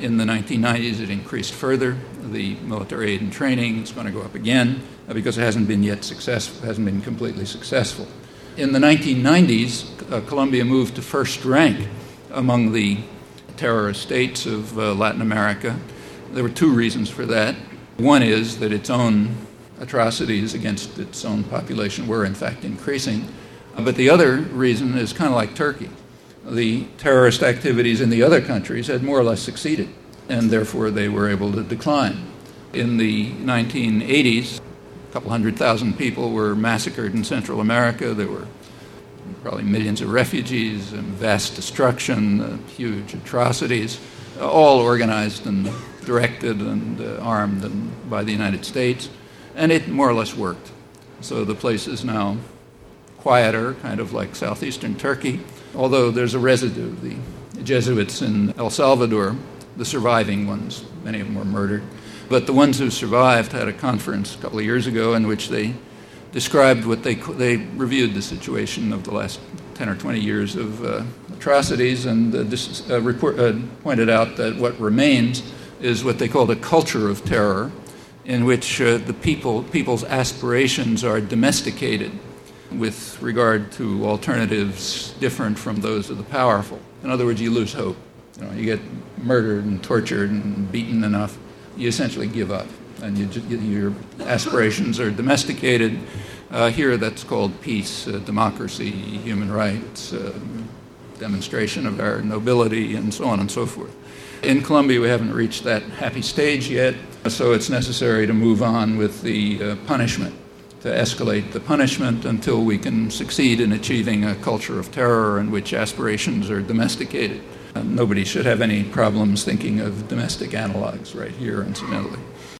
In the 1990s, it increased further. The military aid and training is going to go up again because it hasn't been completely successful. In the 1990s, Colombia moved to first rank among the terrorist states of Latin America. There were two reasons for that. One is that its own atrocities against its own population were in fact increasing. But the other reason is kind of like Turkey. The terrorist activities in the other countries had more or less succeeded, and therefore they were able to decline. In the 1980s, a couple 100,000 people were massacred in Central America. There were probably millions of refugees and vast destruction, huge atrocities, all organized and directed and armed by the United States. And it more or less worked. So the place is now quieter, kind of like southeastern Turkey, although there's a residue. The Jesuits in El Salvador, the surviving ones, many of them were murdered, but the ones who survived had a conference a couple of years ago in which they described they reviewed the situation of the last 10 or 20 years of atrocities and pointed out that what remains is what they called a culture of terror, in which the people's aspirations are domesticated with regard to alternatives different from those of the powerful. In other words, you lose hope. You get murdered and tortured and beaten enough, you essentially give up, and your aspirations are domesticated. Here that's called peace, democracy, human rights, demonstration of our nobility, and so on and so forth. In Colombia, we haven't reached that happy stage yet, so it's necessary to move on with the punishment, to escalate the punishment until we can succeed in achieving a culture of terror in which aspirations are domesticated. Nobody should have any problems thinking of domestic analogs right here in Italy.